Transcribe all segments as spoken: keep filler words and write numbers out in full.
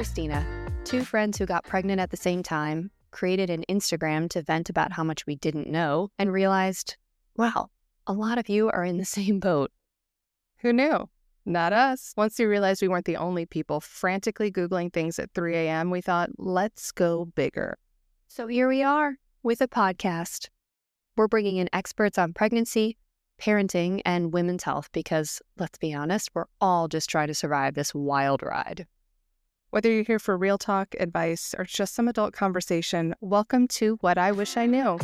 Christina, two friends who got pregnant at the same time, created an Instagram to vent about how much we didn't know, and realized, wow, a lot of you are in the same boat. Who knew? Not us. Once we realized we weren't the only people frantically Googling things at three a.m., we thought, let's go bigger. So here we are with a podcast. We're bringing in experts on pregnancy, parenting, and women's health because, let's be honest, we're all just trying to survive this wild ride. Whether you're here for real talk, advice, or just some adult conversation, welcome to What I Wish I Knew.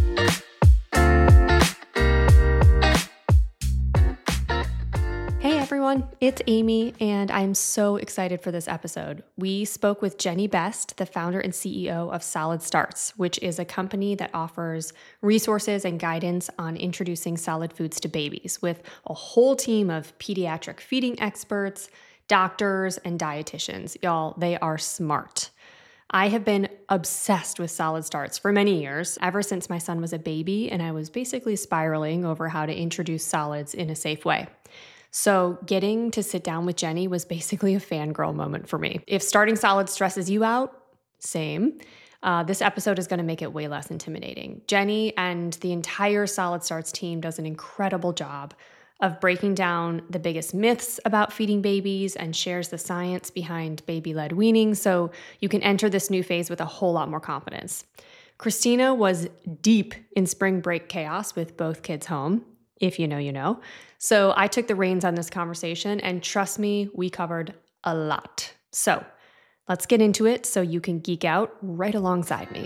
Hey everyone, it's Amy, and I'm so excited for this episode. We spoke with Jenny Best, the founder and C E O of Solid Starts, which is a company that offers resources and guidance on introducing solid foods to babies, with a whole team of pediatric feeding experts, doctors, and dietitians. Y'all, they are smart. I have been obsessed with Solid Starts for many years, ever since my son was a baby, and I was basically spiraling over how to introduce solids in a safe way. So getting to sit down with Jenny was basically a fangirl moment for me. If starting solids stresses you out, same. Uh, this episode is going to make it way less intimidating. Jenny and the entire Solid Starts team does an incredible job of breaking down the biggest myths about feeding babies and shares the science behind baby-led weaning so you can enter this new phase with a whole lot more confidence. Christina was deep in spring break chaos with both kids home. If you know, you know. So I took the reins on this conversation, and trust me, we covered a lot. So let's get into it so you can geek out right alongside me.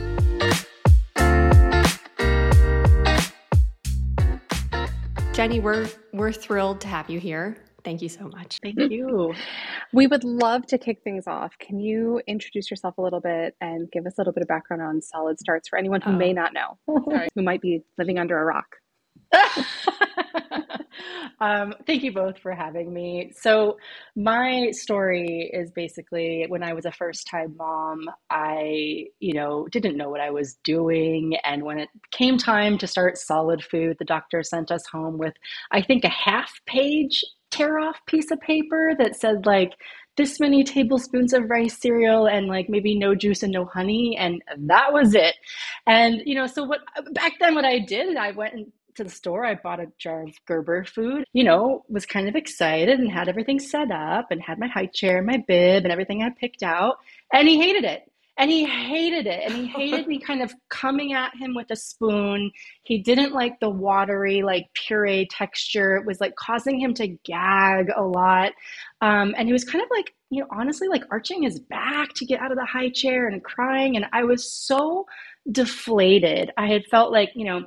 Jenny, we're we're thrilled to have you here. Thank you so much. Thank you. We would love to kick things off. Can you introduce yourself a little bit and give us a little bit of background on Solid Starts for anyone who Oh. may not know, who might be living under a rock? um, thank you both for having me. So my story is basically when I was a first-time mom, I, you know, didn't know what I was doing. And when it came time to start Solid Food, the doctor sent us home with, I think, a half-page tear-off piece of paper that said, like, this many tablespoons of rice cereal and like maybe no juice and no honey. And that was it. And, you know, so what back then what I did, I went and to the store, I bought a jar of Gerber food, you know, was kind of excited and had everything set up and had my high chair and my bib and everything I picked out. And he hated it. And he hated it. And he hated me kind of coming at him with a spoon. He didn't like the watery, like puree texture. It was like causing him to gag a lot. Um, and he was kind of like, you know, honestly, like arching his back to get out of the high chair and crying. And I was so deflated. I had felt like, you know,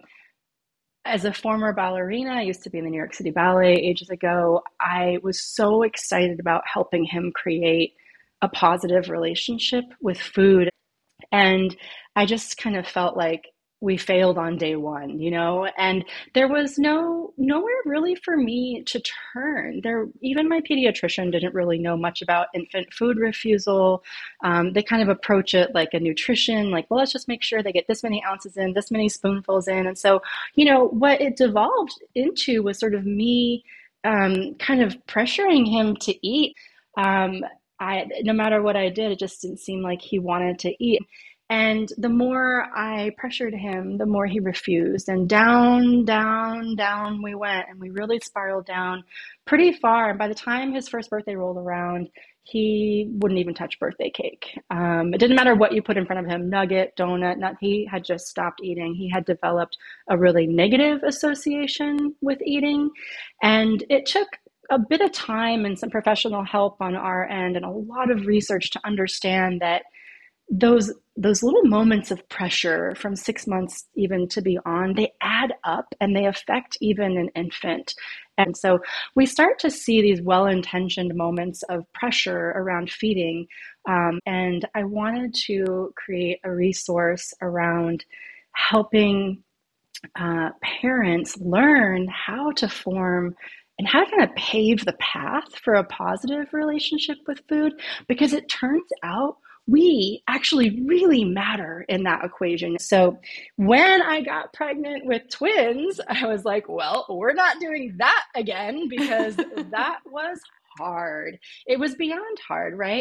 as a former ballerina, I used to be in the New York City Ballet ages ago. I was so excited about helping him create a positive relationship with food. And I just kind of felt like we failed on day one, you know, and there was no nowhere really for me to turn. There, even my pediatrician didn't really know much about infant food refusal. Um, they kind of approach it like a nutrition, like, well, let's just make sure they get this many ounces in, this many spoonfuls in. And so, you know, what it devolved into was sort of me um, kind of pressuring him to eat. Um, I, no matter what I did, it just didn't seem like he wanted to eat. And the more I pressured him, the more he refused. And down, down, down we went. And we really spiraled down pretty far. And by the time his first birthday rolled around, he wouldn't even touch birthday cake. Um, it didn't matter what you put in front of him, nugget, donut, nut. He had just stopped eating. He had developed a really negative association with eating. And it took a bit of time and some professional help on our end and a lot of research to understand that those those little moments of pressure from six months even to beyond, they add up and they affect even an infant. And so we start to see these well-intentioned moments of pressure around feeding. Um, and I wanted to create a resource around helping uh, parents learn how to form and how to kind of pave the path for a positive relationship with food, because it turns out we actually really matter in that equation. So when I got pregnant with twins, I was like, well, we're not doing that again, because that was hard. It was beyond hard, right?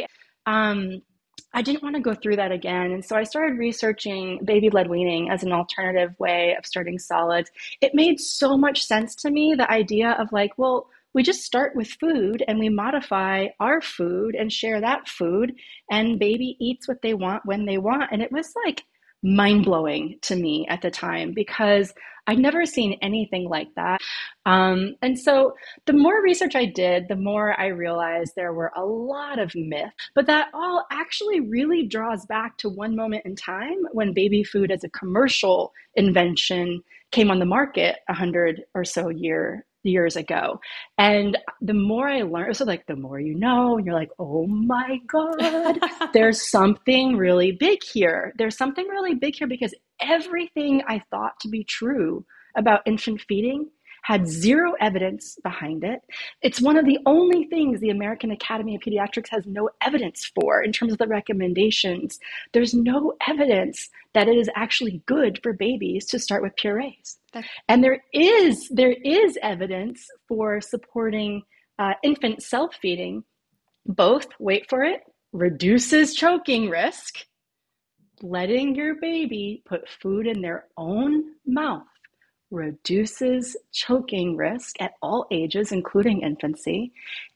um, I didn't want to go through that again. And so I started researching baby-led weaning as an alternative way of starting solids. It made so much sense to me, the idea of like, well, we just start with food and we modify our food and share that food, and baby eats what they want when they want. And it was like mind-blowing to me at the time because I'd never seen anything like that. Um, and so the more research I did, the more I realized there were a lot of myths, but that all actually really draws back to one moment in time when baby food as a commercial invention came on the market a hundred or so year years ago. And the more I learned, so like the more you know, and you're like, oh my God, there's something really big here. There's something really big here because everything I thought to be true about infant feeding had zero evidence behind it. It's one of the only things the American Academy of Pediatrics has no evidence for in terms of the recommendations. There's no evidence that it is actually good for babies to start with purees. And there is, there is evidence for supporting uh, infant self-feeding. Both, wait for it, reduces choking risk. Letting your baby put food in their own mouth reduces choking risk at all ages, including infancy,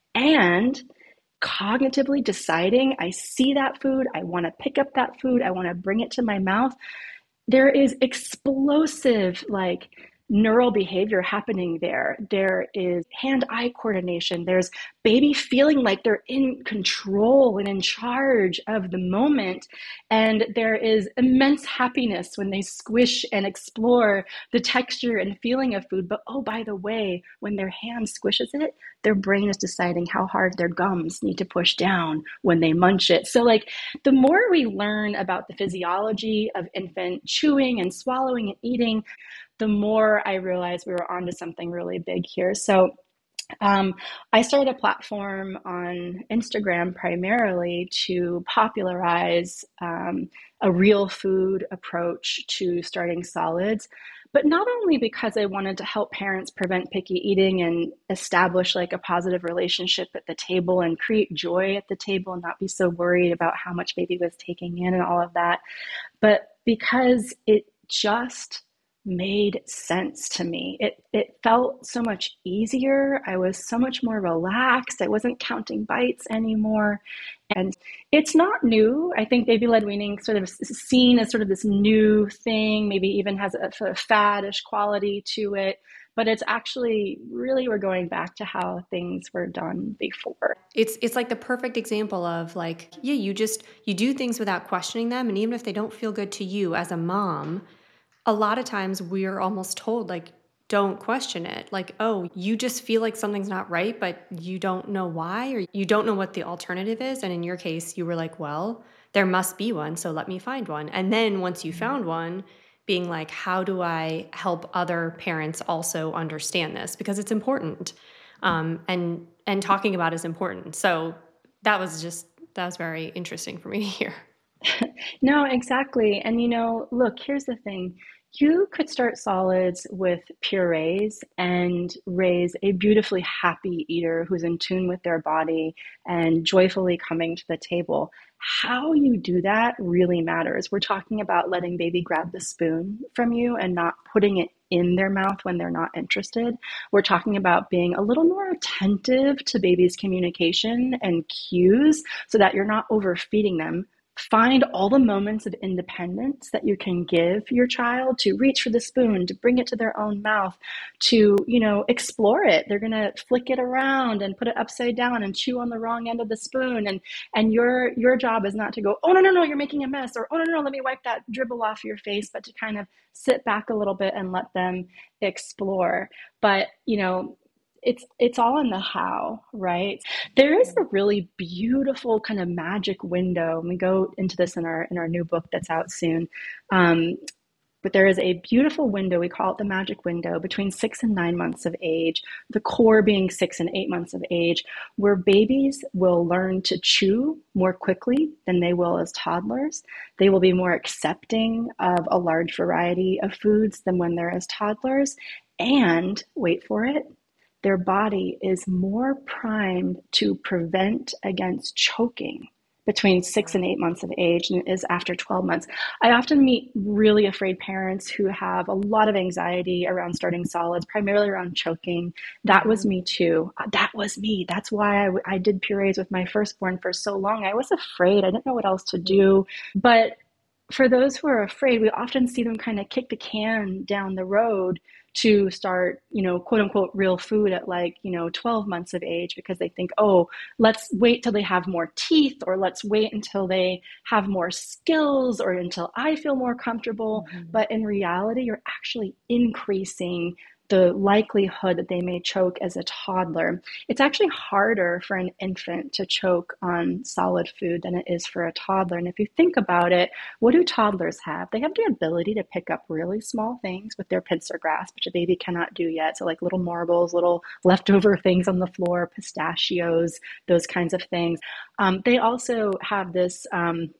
and cognitively deciding, I see that food, I want to pick up that food, I want to bring it to my mouth. There is explosive, like, neural behavior happening there. There is hand-eye coordination. There's baby feeling like they're in control and in charge of the moment. And there is immense happiness when they squish and explore the texture and feeling of food. But oh, by the way, when their hand squishes it, their brain is deciding how hard their gums need to push down when they munch it. So like the more we learn about the physiology of infant chewing and swallowing and eating, the more I realized we were onto something really big here. So um, I started a platform on Instagram primarily to popularize um, a real food approach to starting solids, but not only because I wanted to help parents prevent picky eating and establish like a positive relationship at the table and create joy at the table and not be so worried about how much baby was taking in and all of that, but because it just made sense to me. It it felt so much easier. I was so much more relaxed. I wasn't counting bites anymore. And it's not new. I think baby-led weaning sort of seen as sort of this new thing, maybe even has a, a faddish quality to it. But it's actually really, we're going back to how things were done before. It's it's like the perfect example of like, yeah, you just, you do things without questioning them. And even if they don't feel good to you as a mom, a lot of times we're almost told like, don't question it. Like, oh, you just feel like something's not right, but you don't know why, or you don't know what the alternative is. And in your case, you were like, well, there must be one, so let me find one. And then once you found one, being like, how do I help other parents also understand this? Because it's important. Um, and and talking about it is important. So that was just, that was very interesting for me to hear. No, exactly. And, you know, look, here's the thing. You could start solids with purees and raise a beautifully happy eater who's in tune with their body and joyfully coming to the table. How you do that really matters. We're talking about letting baby grab the spoon from you and not putting it in their mouth when they're not interested. We're talking about being a little more attentive to baby's communication and cues so that you're not overfeeding them. Find all the moments of independence that you can give your child to reach for the spoon, to bring it to their own mouth, to, you know, explore it. They're going to flick it around and put it upside down and chew on the wrong end of the spoon. And, and your, your job is not to go, oh, no, no, no, you're making a mess, or, oh, no, no, no, let me wipe that dribble off your face, but to kind of sit back a little bit and let them explore. But, you know, It's it's all in the how, right? There is a really beautiful kind of magic window, and we go into this in our in our new book that's out soon. Um, but there is a beautiful window, we call it the magic window, between six and nine months of age, the core being six and eight months of age, where babies will learn to chew more quickly than they will as toddlers. They will be more accepting of a large variety of foods than when they're as toddlers. And, wait for it, their body is more primed to prevent against choking between six and eight months of age and is after twelve months. I often meet really afraid parents who have a lot of anxiety around starting solids, primarily around choking. That was me too. That was me. That's why I, I did purees with my firstborn for so long. I was afraid. I didn't know what else to do. But for those who are afraid, we often see them kind of kick the can down the road to start, you know, quote unquote, real food at like, you know, twelve months of age, because they think, oh, let's wait till they have more teeth, or let's wait until they have more skills, or until I feel more comfortable. Mm-hmm. But in reality, you're actually increasing the likelihood that they may choke as a toddler. It's actually harder for an infant to choke on solid food than it is for a toddler. And if you think about it, what do toddlers have? They have the ability to pick up really small things with their pincer grasp, which a baby cannot do yet. So like little marbles, little leftover things on the floor, pistachios, those kinds of things. Um, they also have this um,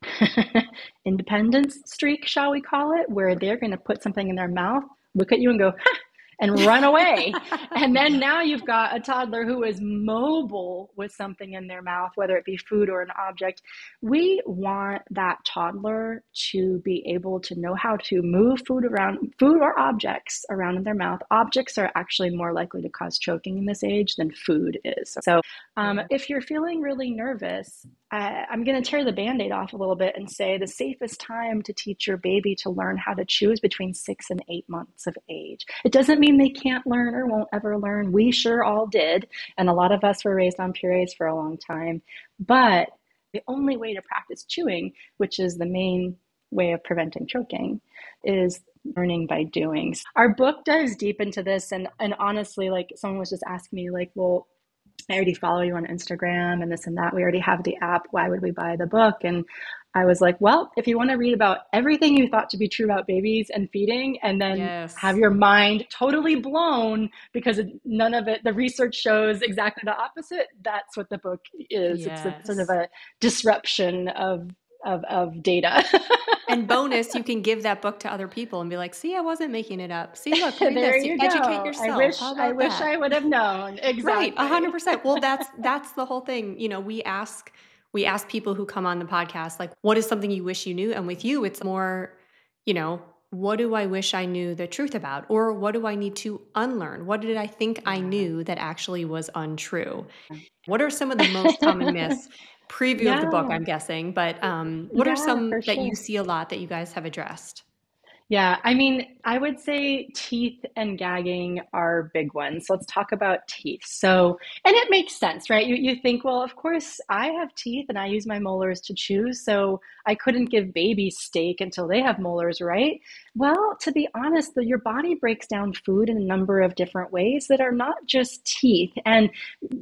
independence streak, shall we call it, where they're going to put something in their mouth, look at you and go, ha! And run away. And then now you've got a toddler who is mobile with something in their mouth, whether it be food or an object. We want that toddler to be able to know how to move food around, food or objects around in their mouth. Objects are actually more likely to cause choking in this age than food is. So um, if you're feeling really nervous, I, I'm going to tear the Band-Aid off a little bit and say the safest time to teach your baby to learn how to chew is between six and eight months of age. It doesn't mean they can't learn or won't ever learn. We sure all did. And a lot of us were raised on purees for a long time. But the only way to practice chewing, which is the main way of preventing choking, is learning by doing. Our book dives deep into this. And, and honestly, like someone was just asking me like, well, I already follow you on Instagram and this and that. We already have the app. Why would we buy the book? And I was like, well, if you want to read about everything you thought to be true about babies and feeding, and then yes. have your mind totally blown because none of it, the research shows exactly the opposite, that's what the book is. Yes. It's a, sort of a disruption of of, of data. And bonus, you can give that book to other people and be like, see, I wasn't making it up. See, look, read there this. You Educate go. yourself. I wish, How about I wish that? I would have known. Exactly. Right. A hundred percent. Well, that's, that's the whole thing. You know, we ask, we ask people who come on the podcast, like, what is something you wish you knew? And with you, it's more, you know, what do I wish I knew the truth about? Or what do I need to unlearn? What did I think I knew that actually was untrue? What are some of the most common myths? Preview yeah. of the book, I'm guessing, but um, what yeah, are some that sure. you see a lot that you guys have addressed? Yeah, I mean, I would say teeth and gagging are big ones. So let's talk about teeth. So, and it makes sense, right? You you think, well, of course I have teeth and I use my molars to chew, so I couldn't give babies steak until they have molars, right? Well, to be honest, the, your body breaks down food in a number of different ways that are not just teeth. And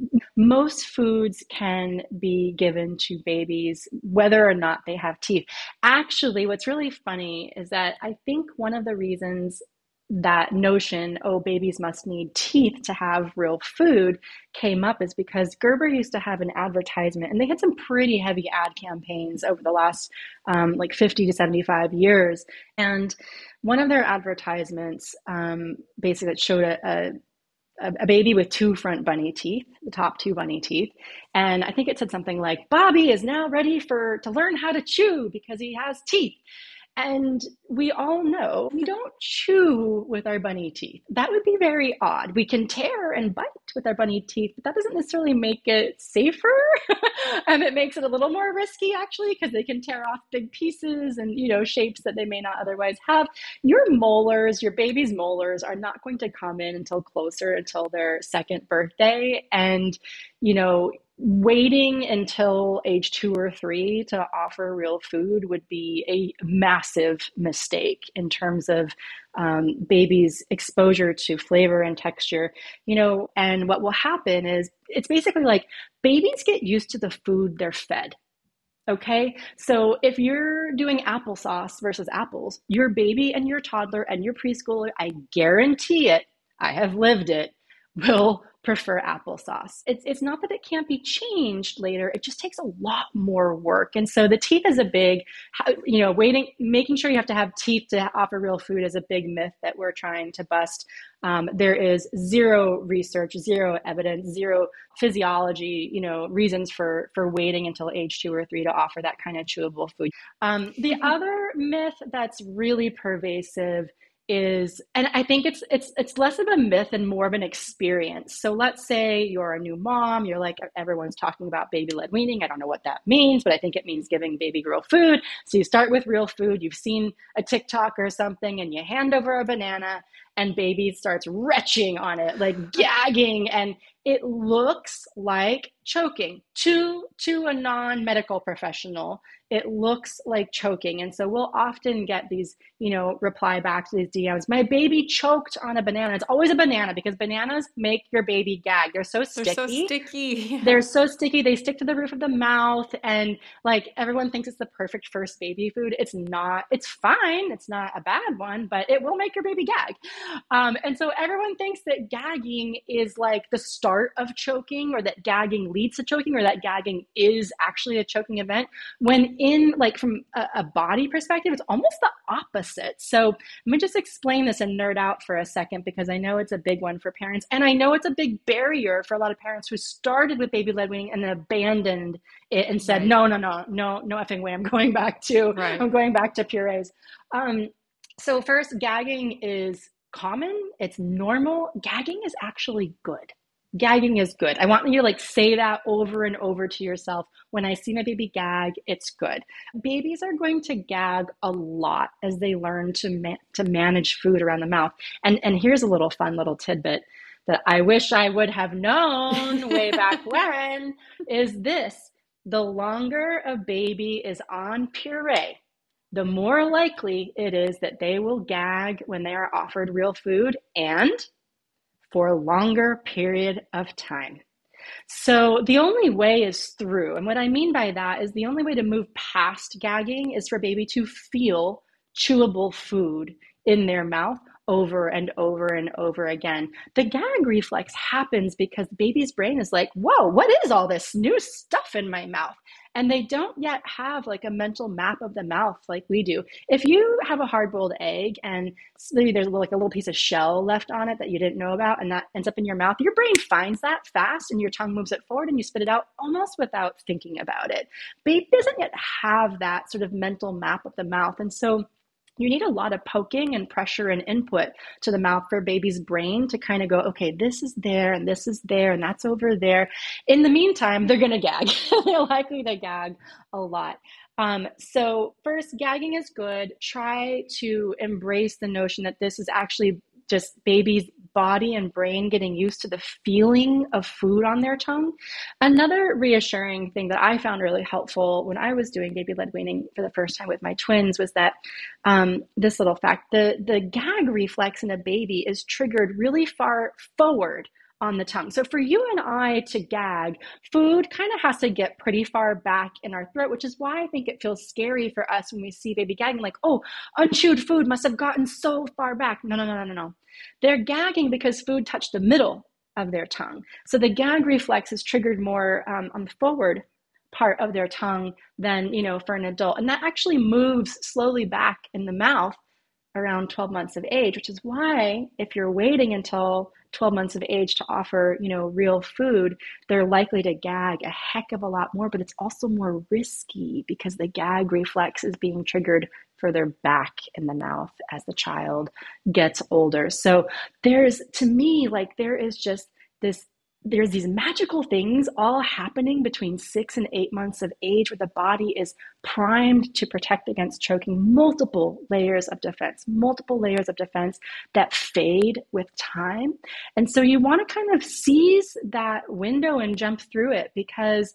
most foods can be given to babies, whether or not they have teeth. Actually, what's really funny is that I think one of the reasons that notion, oh, babies must need teeth to have real food, came up is because Gerber used to have an advertisement, and they had some pretty heavy ad campaigns over the last um, like fifty to seventy-five years. And one of their advertisements um, basically showed a, a a baby with two front bunny teeth, the top two bunny teeth. And I think it said something like, Bobby is now ready for to learn how to chew because he has teeth. And we all know we don't chew with our bunny teeth. That would be very odd. We can tear and bite with our bunny teeth, but that doesn't necessarily make it safer. And it makes it a little more risky, actually, because they can tear off big pieces and, you know, shapes that they may not otherwise have. Your molars, your baby's molars are not going to come in until closer, until their second birthday. And, you know, waiting until age two or three to offer real food would be a massive mistake in terms of um, babies' exposure to flavor and texture, you know, and what will happen is it's basically like babies get used to the food they're fed. Okay, so if you're doing applesauce versus apples, your baby and your toddler and your preschooler, I guarantee it, I have lived it, will prefer applesauce. It's it's not that it can't be changed later. It just takes a lot more work. And so the teeth is a big, you know, waiting, making sure you have to have teeth to offer real food is a big myth that we're trying to bust. Um, there is zero research, zero evidence, zero physiology, you know, reasons for for waiting until age two or three to offer that kind of chewable food. Um, the other myth that's really pervasive is, and I think it's it's it's less of a myth and more of an experience. So let's say you're a new mom, you're like, everyone's talking about baby-led weaning. I don't know what that means, but I think it means giving baby real food. So you start with real food, you've seen a TikTok or something, and you hand over a banana, and baby starts retching on it, like gagging, and it looks like choking. To, to a non-medical professional, it looks like choking. And so we'll often get these, you know, reply back to these D Ms, my baby choked on a banana. It's always a banana because bananas make your baby gag. They're so sticky. They're so sticky. They're so sticky. They stick to the roof of the mouth. And like everyone thinks it's the perfect first baby food. It's not. It's fine. It's not a bad one, but it will make your baby gag. Um, and so everyone thinks that gagging is like the start of choking, or that gagging leads to choking, or that gagging is actually a choking event, when in like from a, a body perspective, it's almost the opposite. So let me just explain this and nerd out for a second, because I know it's a big one for parents. And I know it's a big barrier for a lot of parents who started with baby-led weaning and then abandoned it and said, right. no, no, no, no, no effing way. I'm going back to, right. I'm going back to purees. Um, so first, gagging is common. It's normal. Gagging is actually good. Gagging is good. I want you to like say that over and over to yourself. When I see my baby gag, it's good. Babies are going to gag a lot as they learn to ma- to manage food around the mouth. And and here's a little fun little tidbit that I wish I would have known way back when is this: the longer a baby is on puree, the more likely it is that they will gag when they are offered real food, and for a longer period of time. So the only way is through. And what I mean by that is the only way to move past gagging is for baby to feel chewable food in their mouth over and over and over again. The gag reflex happens because the baby's brain is like, whoa, what is all this new stuff in my mouth? And they don't yet have like a mental map of the mouth like we do. If you have a hard-boiled egg and maybe there's like a little piece of shell left on it that you didn't know about, and that ends up in your mouth, your brain finds that fast and your tongue moves it forward and you spit it out almost without thinking about it. Baby doesn't yet have that sort of mental map of the mouth. And so you need a lot of poking and pressure and input to the mouth for baby's brain to kind of go, okay, this is there and this is there and that's over there. In the meantime, they're going to gag. They're likely to gag a lot. Um, so first, gagging is good. Try to embrace the notion that this is actually just baby's body and brain getting used to the feeling of food on their tongue. Another reassuring thing that I found really helpful when I was doing baby-led weaning for the first time with my twins was that um, this little fact, the, the gag reflex in a baby is triggered really far forward on the tongue. So for you and I to gag, food kind of has to get pretty far back in our throat, which is why I think it feels scary for us when we see baby gagging, like, oh, unchewed food must have gotten so far back. No, no, no, no, no, no. They're gagging because food touched the middle of their tongue. So the gag reflex is triggered more um, on the forward part of their tongue than, you know, for an adult. And that actually moves slowly back in the mouth around twelve months of age, which is why if you're waiting until twelve months of age to offer, you know, real food, they're likely to gag a heck of a lot more, but it's also more risky because the gag reflex is being triggered further back in the mouth as the child gets older. So there's, to me, like there is just this, there's these magical things all happening between six and eight months of age where the body is primed to protect against choking, multiple layers of defense, multiple layers of defense that fade with time. And so you want to kind of seize that window and jump through it, because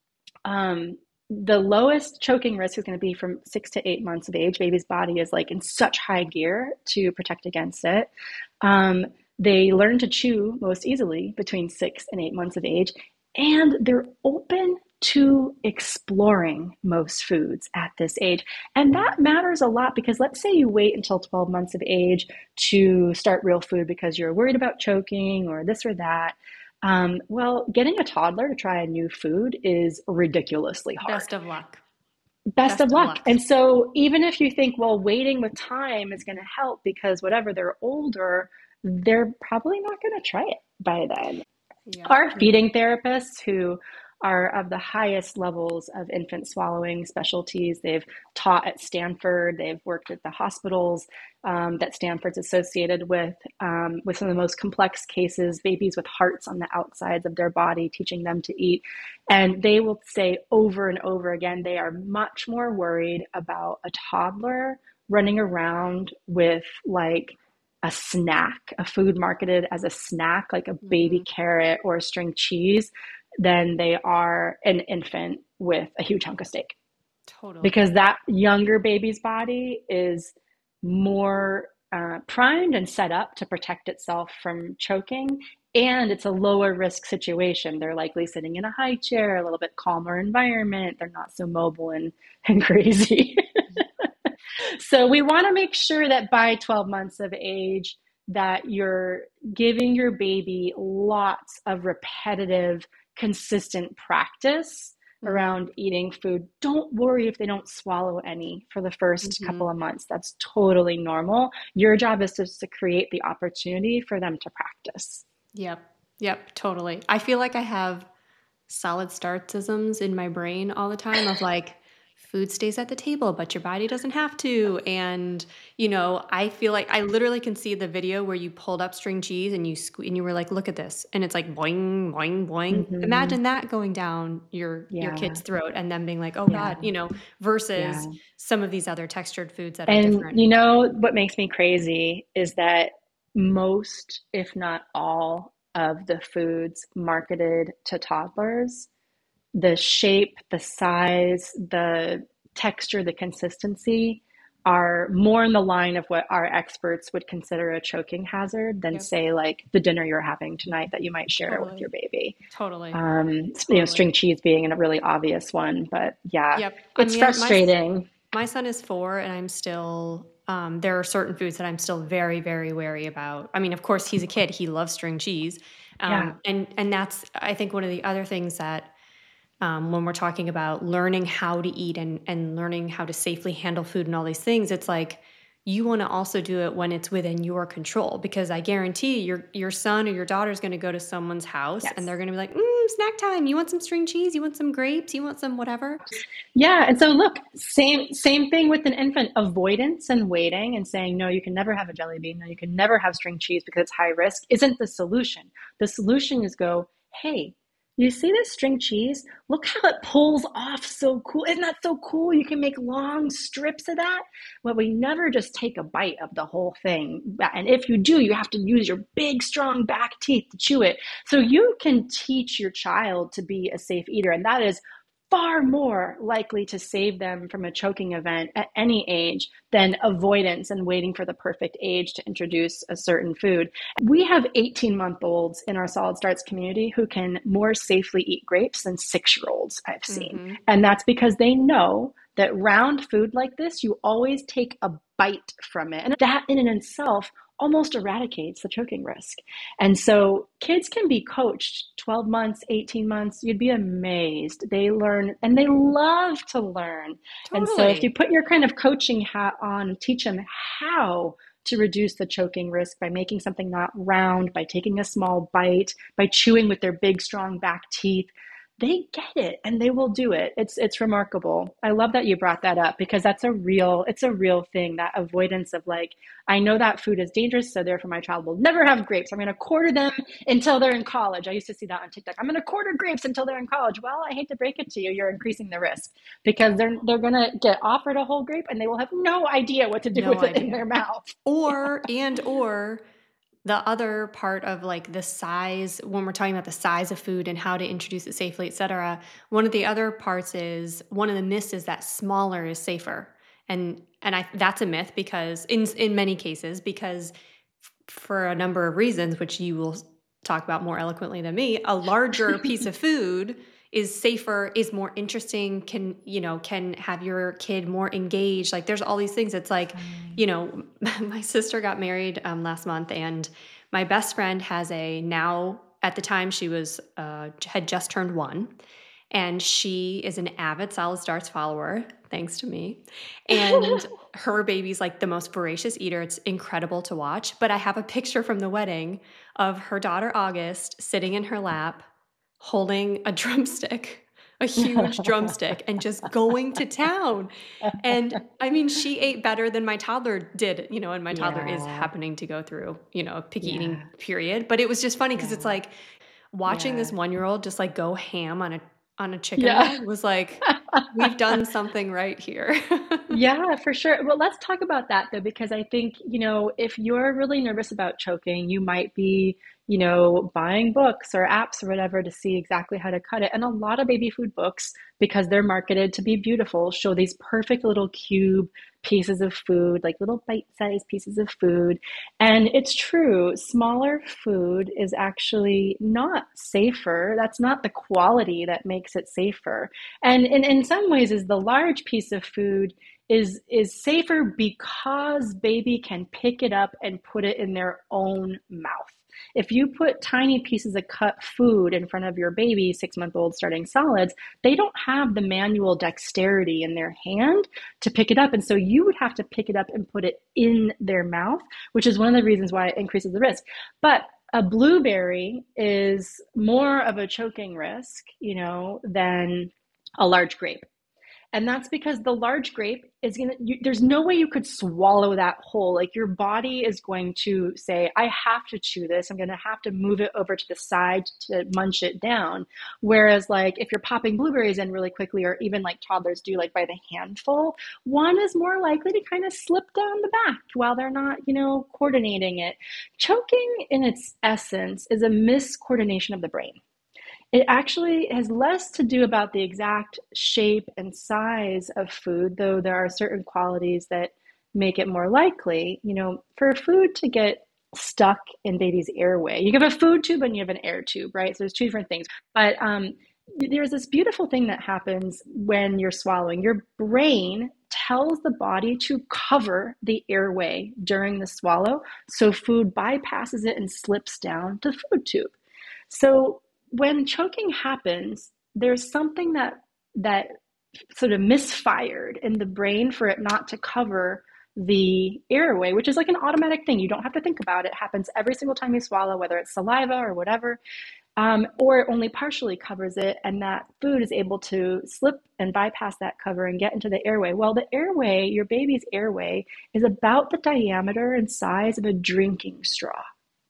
um, the lowest choking risk is going to be from six to eight months of age. Baby's body is like in such high gear to protect against it. Um, They learn to chew most easily between six and eight months of age, and they're open to exploring most foods at this age. And that matters a lot, because let's say you wait until twelve months of age to start real food because you're worried about choking or this or that. Um, well, getting a toddler to try a new food is ridiculously hard. Best of luck. Best of Best of luck. luck. And so even if you think, well, waiting with time is going to help because whatever, they're older, they're probably not going to try it by then. Yeah. Our feeding therapists, who are of the highest levels of infant swallowing specialties, they've taught at Stanford, they've worked at the hospitals um, that Stanford's associated with, um, with some of the most complex cases, babies with hearts on the outsides of their body, teaching them to eat. And they will say over and over again, they are much more worried about a toddler running around with like a snack, a food marketed as a snack, like a baby Mm-hmm. carrot or a string cheese, than they are an infant with a huge hunk of steak. Totally. Because that younger baby's body is more uh, primed and set up to protect itself from choking. And it's a lower risk situation. They're likely sitting in a high chair, a little bit calmer environment. They're not so mobile and, and crazy. So we want to make sure that by twelve months of age that you're giving your baby lots of repetitive, consistent practice Mm-hmm. around eating food. Don't worry if they don't swallow any for the first Mm-hmm. couple of months. That's totally normal. Your job is just to create the opportunity for them to practice. Yep. Yep. Totally. I feel like I have solid startsisms in my brain all the time of like, food stays at the table, but your body doesn't have to. And, you know, I feel like I literally can see the video where you pulled up string cheese and you sque- and you were like, look at this. And it's like boing, boing, boing. Mm-hmm. Imagine that going down your, your Yeah. kid's throat and them being like, oh Yeah. God, you know, versus Yeah. some of these other textured foods that are And different. you know what makes me crazy is that most, if not all, of the foods marketed to toddlers, the shape, the size, the texture, the consistency are more in the line of what our experts would consider a choking hazard than Yep. say like the dinner you're having tonight that you might share Totally. with your baby. Totally. Um, you know, Totally. string cheese being a really obvious one, but yeah, Yep. I it's mean, my- frustrating. My son is four and I'm still, um, there are certain foods that I'm still very, very wary about. I mean, of course, he's a kid. He loves string cheese. Um, Yeah. and, and that's, I think, one of the other things that um, when we're talking about learning how to eat and, and learning how to safely handle food and all these things, it's like you want to also do it when it's within your control, because I guarantee your your son or your daughter is going to go to someone's house Yes. and they're going to be like, mm, snack time. You want some string cheese? You want some grapes? You want some whatever? Yeah, and so look, same same thing with an infant. Avoidance and waiting and saying, no, you can never have a jelly bean, no, you can never have string cheese because it's high risk, isn't the solution. The solution is go, hey, you see this string cheese? Look how it pulls off so cool. Isn't that so cool? You can make long strips of that. Well, we never just take a bite of the whole thing. And if you do, you have to use your big, strong back teeth to chew it. So you can teach your child to be a safe eater. And that is far more likely to save them from a choking event at any age than avoidance and waiting for the perfect age to introduce a certain food. We have eighteen-month-olds in our Solid Starts community who can more safely eat grapes than six-year-olds I've seen. Mm-hmm. And that's because they know that round food like this, you always take a bite from it. And that in and itself almost eradicates the choking risk. And so kids can be coached twelve months, eighteen months. You'd be amazed. They learn and they love to learn. Totally. And so if you put your kind of coaching hat on, teach them how to reduce the choking risk by making something not round, by taking a small bite, by chewing with their big, strong back teeth, they get it and they will do it. It's it's remarkable. I love that you brought that up because that's a real, it's a real thing, that avoidance of like, I know that food is dangerous, so therefore my child will never have grapes. I'm going to quarter them until they're in college. I used to see that on TikTok. I'm going to quarter grapes until they're in college. Well, I hate to break it to you, you're increasing the risk because they're they're going to get offered a whole grape and they will have no idea what to do No with it idea. in their mouth. Or, and, or the other part of like the size, when we're talking about the size of food and how to introduce it safely, et cetera, one of the other parts is, one of the myths is that smaller is safer. And, and I, that's a myth because in, in many cases, because f- for a number of reasons, which you will talk about more eloquently than me, a larger piece of food is safer, is more interesting, can, you know, can have your kid more engaged. Like there's all these things. It's like, you know, my sister got married um, last month and my best friend has a now at the time she was uh, had just turned one, and she is an avid Solid Starts follower, thanks to me. And her baby's like the most voracious eater. It's incredible to watch. But I have a picture from the wedding of her daughter August sitting in her lap, holding a drumstick, a huge drumstick, and just going to town. And I mean, she ate better than my toddler did, you know, and my toddler is Yeah. happening to go through, you know, a picky Yeah. eating period. But it was just funny because Yeah. it's like watching Yeah. this one-year-old just like go ham on a on a chicken Yeah. leg was like, we've done something right here. Yeah, for sure. Well, let's talk about that though, because I think, you know, if you're really nervous about choking, you might be, you know, buying books or apps or whatever to see exactly how to cut it. And a lot of baby food books, because they're marketed to be beautiful, show these perfect little cube pieces of food, like little bite-sized pieces of food. And it's true, smaller food is actually not safer. That's not the quality that makes it safer. And in, in some ways is the large piece of food is is safer because baby can pick it up and put it in their own mouth. If you put tiny pieces of cut food in front of your baby, six-month-old starting solids, they don't have the manual dexterity in their hand to pick it up. And so you would have to pick it up and put it in their mouth, which is one of the reasons why it increases the risk. But a blueberry is more of a choking risk, you know, than a large grape. And that's because the large grape is going to, there's no way you could swallow that whole. Like your body is going to say, I have to chew this. I'm going to have to move it over to the side to munch it down. Whereas like if you're popping blueberries in really quickly, or even like toddlers do like by the handful, one is more likely to kind of slip down the back while they're not, you know, coordinating it. Choking in its essence is a miscoordination of the brain. It actually has less to do about the exact shape and size of food, though there are certain qualities that make it more likely. You know, for food to get stuck in baby's airway, you have a food tube and you have an air tube, right? So there's two different things. But um, there's this beautiful thing that happens when you're swallowing. Your brain tells the body to cover the airway during the swallow, so food bypasses it and slips down the food tube. So when choking happens, there's something that that sort of misfired in the brain for it not to cover the airway, which is like an automatic thing. You don't have to think about it. It happens every single time you swallow, whether it's saliva or whatever, um, or it only partially covers it, and that food is able to slip and bypass that cover and get into the airway. Well, the airway, your baby's airway, is about the diameter and size of a drinking straw.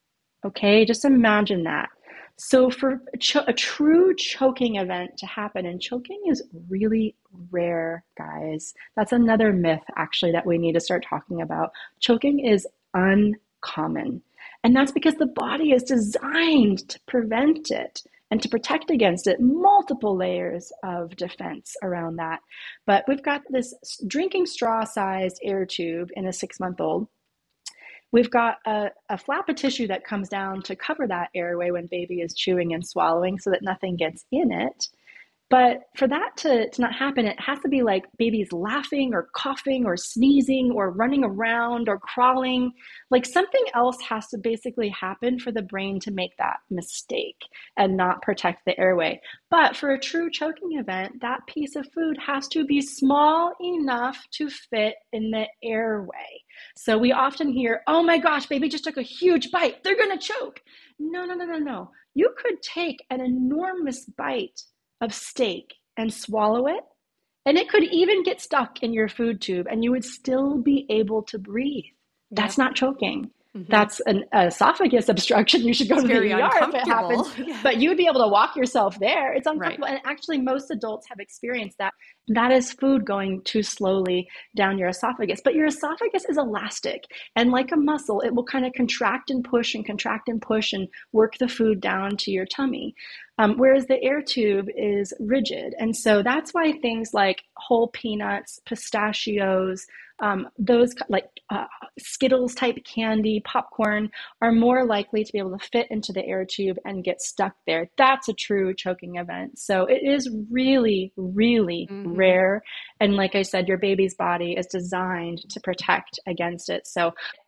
Okay, just imagine that. So for a, cho- a true choking event to happen, and choking is really rare, guys. That's another myth, actually, that we need to start talking about. Choking is uncommon. And that's because the body is designed to prevent it and to protect against it, multiple layers of defense around that. But we've got this drinking straw-sized air tube in a six-month-old. We've got a, a flap of tissue that comes down to cover that airway when baby is chewing and swallowing so that nothing gets in it. But for that to, to not happen, it has to be like baby's laughing or coughing or sneezing or running around or crawling. Like something else has to basically happen for the brain to make that mistake and not protect the airway. But for a true choking event, that piece of food has to be small enough to fit in the airway. So we often hear, oh my gosh, baby just took a huge bite. They're going to choke. No, no, no, no, no. You could take an enormous bite of steak and swallow it, and it could even get stuck in your food tube and you would still be able to breathe. That's yep. not choking. Mm-hmm. That's an esophagus obstruction. You should go it's to the E R if it happens. Yeah. But you'd be able to walk yourself there. It's uncomfortable. Right. And actually, most adults have experienced that. That is food going too slowly down your esophagus. But your esophagus is elastic. And like a muscle, it will kind of contract and push and contract and push and work the food down to your tummy. Um, whereas the air tube is rigid. And so that's why things like whole peanuts, pistachios, um, those like uh, Skittles type candy, popcorn are more likely to be able to fit into the air tube and get stuck there. That's a true choking event. So it is really, really mm-hmm. rare. And like I said, your baby's body is designed to protect against it. So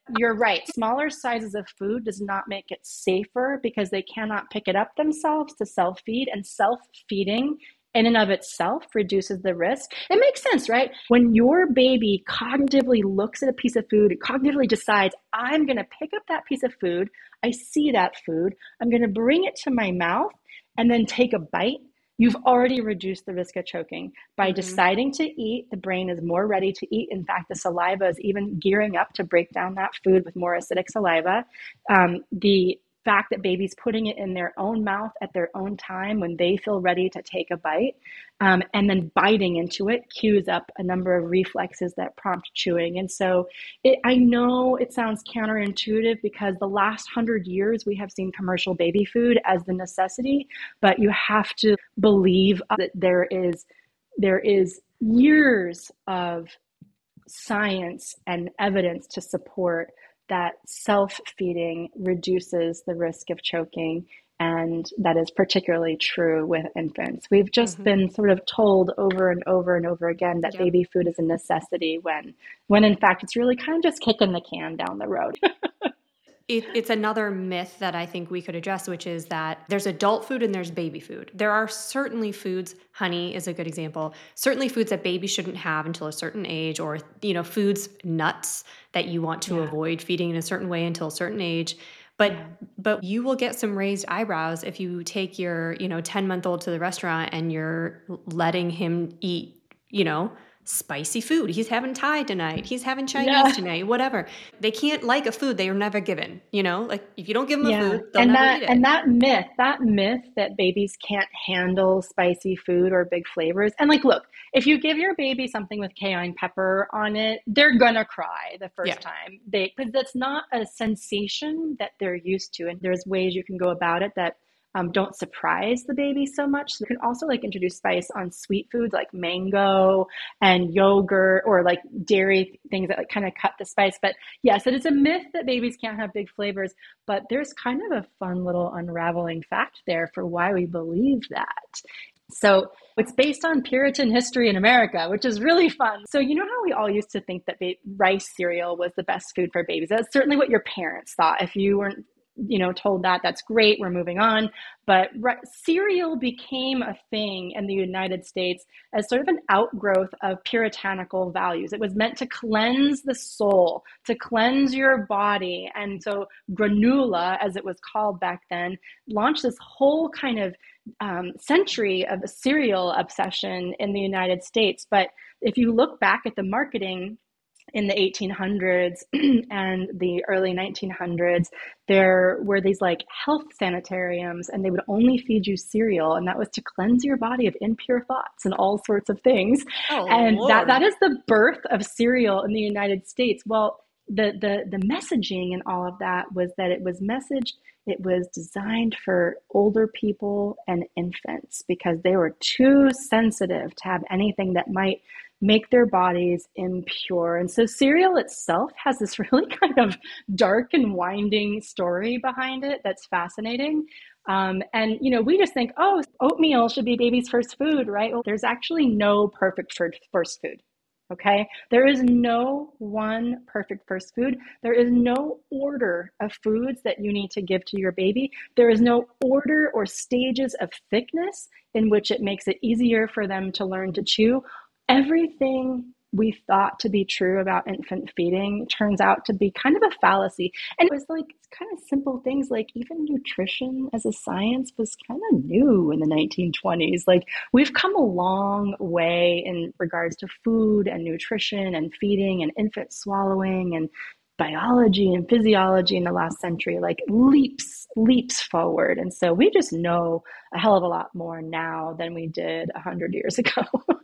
you're right. Smaller sizes of food does not make it safer because they cannot pick it up themselves to self-feed, and self-feeding in and of itself reduces the risk. It makes sense, right? When your baby cognitively looks at a piece of food, it cognitively decides, I'm going to pick up that piece of food. I see that food. I'm going to bring it to my mouth and then take a bite. You've already reduced the risk of choking. By mm-hmm. deciding to eat, the brain is more ready to eat. In fact, the saliva is even gearing up to break down that food with more acidic saliva. Um, the fact that babies putting it in their own mouth at their own time when they feel ready to take a bite, um, and then biting into it cues up a number of reflexes that prompt chewing. And so it, I know it sounds counterintuitive because the last hundred years we have seen commercial baby food as the necessity, but you have to believe that there is there is years of science and evidence to support that self-feeding reduces the risk of choking, and that is particularly true with infants. We've just mm-hmm. been sort of told over and over and over again that yep. baby food is a necessity when, when in fact it's really kind of just kicking the can down the road. It, it's another myth that I think we could address, which is that there's adult food and there's baby food. There are certainly foods, honey is a good example, certainly foods that babies shouldn't have until a certain age, or, you know, foods, nuts that you want to yeah. avoid feeding in a certain way until a certain age. But yeah. but you will get some raised eyebrows if you take your, you know, ten-month-old to the restaurant and you're letting him eat, you know, spicy food. He's having Thai tonight. He's having Chinese yeah. tonight, whatever. They can't like a food they are never given, you know, like if you don't give them yeah. a food, they'll and never that, eat it. And that myth, that myth that babies can't handle spicy food or big flavors. And like, look, if you give your baby something with cayenne pepper on it, they're going to cry the first yeah. time. They, because that's not a sensation that they're used to. And there's ways you can go about it that Um, don't surprise the baby so much. So you can also like introduce spice on sweet foods like mango and yogurt, or like dairy things that like kind of cut the spice. But yes, it is a myth that babies can't have big flavors, but there's kind of a fun little unraveling fact there for why we believe that. So it's based on Puritan history in America, which is really fun. So you know how we all used to think that ba- rice cereal was the best food for babies? That's certainly what your parents thought. If you weren't you know, told that, that's great, we're moving on. But re- cereal became a thing in the United States as sort of an outgrowth of puritanical values. It was meant to cleanse the soul, to cleanse your body. And so granola, as it was called back then, launched this whole kind of um, century of a cereal obsession in the United States. But if you look back at the marketing in the eighteen hundreds and the early nineteen hundreds, there were these like health sanitariums, and they would only feed you cereal, and that was to cleanse your body of impure thoughts and all sorts of things. Oh, and Lord. that that is the birth of cereal in the United States. Well, the the the messaging and all of that was that it was messaged, it was designed for older people and infants because they were too sensitive to have anything that might make their bodies impure. And so cereal itself has this really kind of dark and winding story behind it that's fascinating. Um, and, you know, we just think, oh, oatmeal should be baby's first food, right? Well, there's actually no perfect first food. Okay. There is no one perfect first food. There is no order of foods that you need to give to your baby. There is no order or stages of thickness in which it makes it easier for them to learn to chew. Everything we thought to be true about infant feeding turns out to be kind of a fallacy. And it was like kind of simple things like even nutrition as a science was kind of new in the nineteen twenties. Like we've come a long way in regards to food and nutrition and feeding and infant swallowing and biology and physiology in the last century, like leaps, leaps forward. And so we just know a hell of a lot more now than we did a hundred years ago.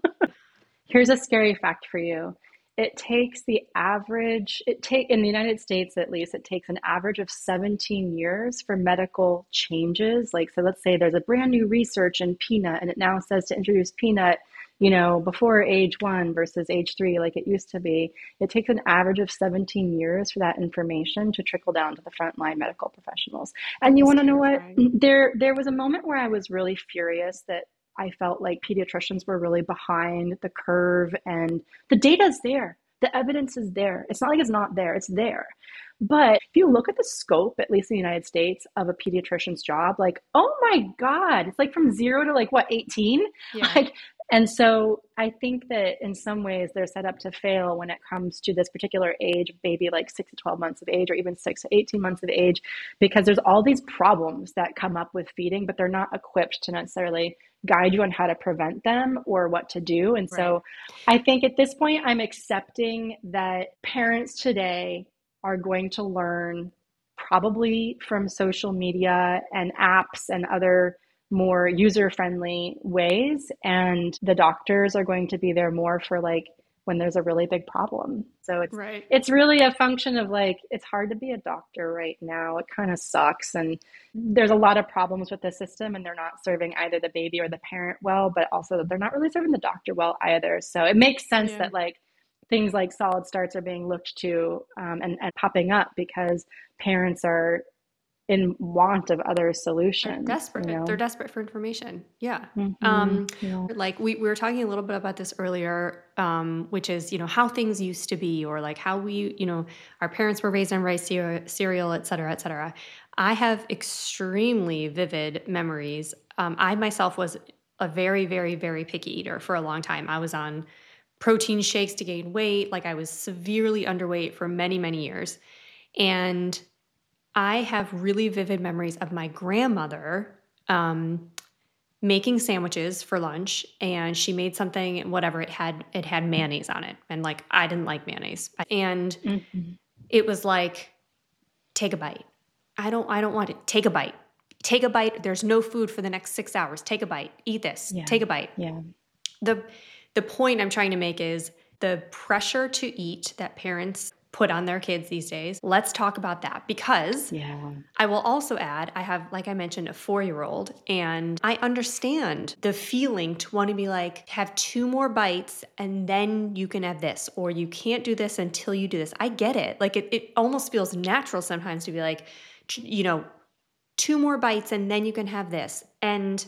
Here's a scary fact for you. It takes the average, it take in the United States at least, it takes an average of seventeen years for medical changes. Like, so let's say there's a brand new research in peanut and it now says to introduce peanut, you know, before age one versus age three, like it used to be. It takes an average of seventeen years for that information to trickle down to the frontline medical professionals. And you want to know what? There, there was a moment where I was really furious that I felt like pediatricians were really behind the curve, and the data is there. The evidence is there. It's not like it's not there. It's there. But if you look at the scope, at least in the United States, of a pediatrician's job, like, oh my God, it's like from zero to like what, eighteen? Yeah. Like, and so I think that in some ways they're set up to fail when it comes to this particular age, maybe like six to twelve months of age, or even six to eighteen months of age, because there's all these problems that come up with feeding, but they're not equipped to necessarily guide you on how to prevent them or what to do. And so I think at this point, I'm accepting that parents today are going to learn probably from social media and apps and other more user-friendly ways. And the doctors are going to be there more for like when there's a really big problem. So it's Right. it's really a function of like, it's hard to be a doctor right now. It kind of sucks. And there's a lot of problems with the system, and they're not serving either the baby or the parent well, but also they're not really serving the doctor well either. So it makes sense Yeah. that like things like Solid Starts are being looked to um, and, and popping up because parents are in want of other They're solutions. desperate. You know? They're desperate for information. Yeah. Mhm. Um, Yeah. like we, we were talking a little bit about this earlier, um, which is, you know, how things used to be, or like how we, you know, our parents were raised on rice cereal, cereal, et cetera, et cetera. I have extremely vivid memories. Um, I myself was a very, very, very picky eater for a long time. I was on protein shakes to gain weight. Like I was severely underweight for many, many years. And I have really vivid memories of my grandmother um, making sandwiches for lunch, and she made something, whatever it had, it had mayonnaise on it, and like I didn't like mayonnaise, and Mm-hmm. it was like, take a bite. I don't, I don't want it. Take a bite. Take a bite. There's no food for the next six hours. Take a bite. Eat this. Yeah. Take a bite. Yeah. The the point I'm trying to make is the pressure to eat that parents put on their kids these days. Let's talk about that, because Yeah. I will also add, I have, like I mentioned, a four-year-old, and I understand the feeling to want to be like, have two more bites and then you can have this, or you can't do this until you do this. I get it. Like it, it almost feels natural sometimes to be like, you know, two more bites and then you can have this. And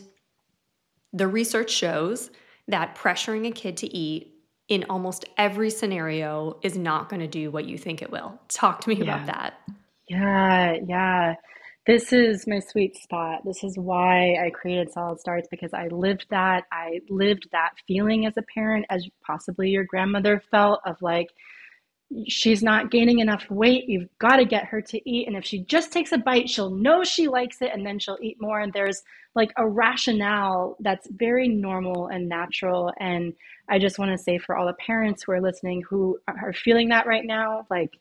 the research shows that pressuring a kid to eat in almost every scenario is not going to do what you think it will. Talk to me about Yeah. that. Yeah. Yeah. This is my sweet spot. This is why I created Solid Starts, because I lived that. I lived that feeling as a parent, as possibly your grandmother felt, of like, she's not gaining enough weight. You've got to get her to eat. And if she just takes a bite, she'll know she likes it, and then she'll eat more. And there's like a rationale that's very normal and natural. And I just want to say, for all the parents who are listening who are feeling that right now, like,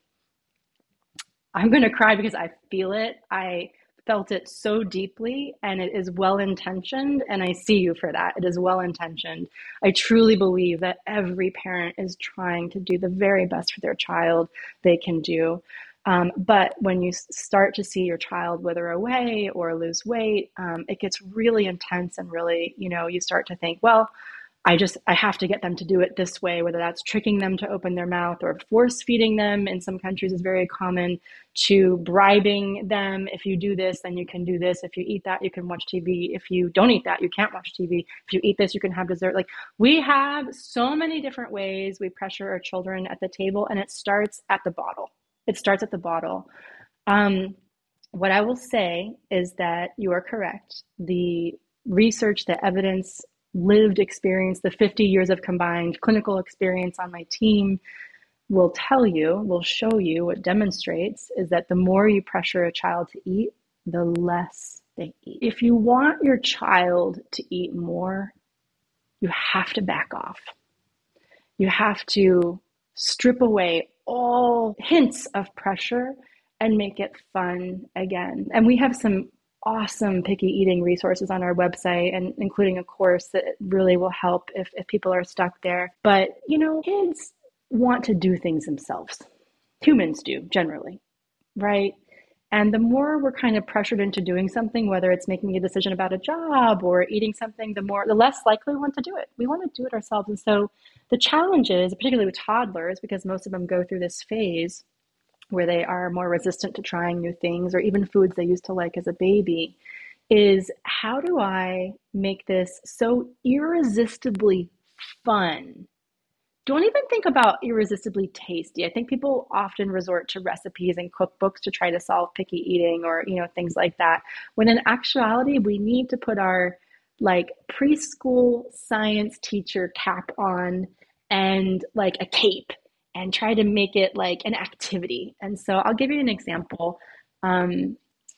I'm going to cry because I feel it. I felt it so deeply, and it is well-intentioned, and I see you for that. It is well-intentioned. I truly believe that every parent is trying to do the very best for their child they can do. Um, but when you start to see your child wither away or lose weight, um, it gets really intense, and really, you know, you start to think, well, I just, I have to get them to do it this way, whether that's tricking them to open their mouth, or force feeding them. In some countries is very common, to bribing them. If you do this, then you can do this. If you eat that, you can watch T V. If you don't eat that, you can't watch T V. If you eat this, you can have dessert. Like, we have so many different ways we pressure our children at the table, and it starts at the bottle. It starts at the bottle. Um, what I will say is that you are correct. The research, the evidence, lived experience, the fifty years of combined clinical experience on my team will tell you, will show you, what demonstrates is that the more you pressure a child to eat, the less they eat. If you want your child to eat more, you have to back off. You have to strip away all hints of pressure and make it fun again. And we have some awesome picky eating resources on our website, and including a course that really will help if, if people are stuck there. But, you know, kids want to do things themselves. Humans do, generally, right? And the more we're kind of pressured into doing something, whether it's making a decision about a job or eating something, the more, the less likely we want to do it. We want to do it ourselves. And so the challenge is, particularly with toddlers, because most of them go through this phase where they are more resistant to trying new things, or even foods they used to like as a baby, is how do I make this so irresistibly fun don't even think about irresistibly tasty. I think people often resort to recipes and cookbooks to try to solve picky eating or, you know, things like that. When in actuality, we need to put our like preschool science teacher cap on and like a cape and try to make it like an activity. And so I'll give you an example. Um,